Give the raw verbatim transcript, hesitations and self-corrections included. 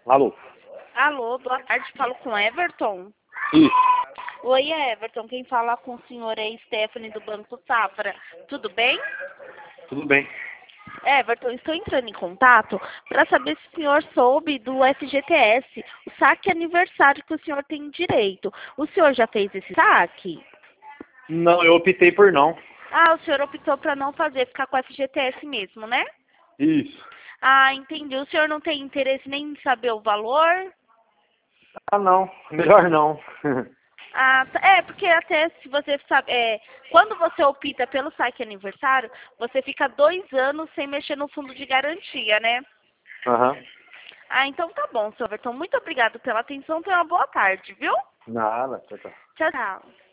Alô? Alô, boa tarde, falo com Everton. Isso. Oi, Everton, quem fala com o senhor é Stephanie do Banco Safra. Tudo bem? Tudo bem. Everton, estou entrando em contato para saber se o senhor soube do F G T S, o saque aniversário que o senhor tem direito. O senhor já fez esse saque? Não, eu optei por não. Ah, o senhor optou para não fazer, ficar com o F G T S mesmo, né? Isso. Ah, entendi. O senhor não tem interesse nem em saber o valor? Ah, não. Melhor não. Ah, tá. É, porque até se você sabe, é, quando você opta pelo saque aniversário, você fica dois anos sem mexer no fundo de garantia, né? Aham. Ah, então tá bom, senhor Everton. Muito obrigado pela atenção. Tenha uma boa tarde, viu? Nada, tchau, tchau. Tchau, tchau.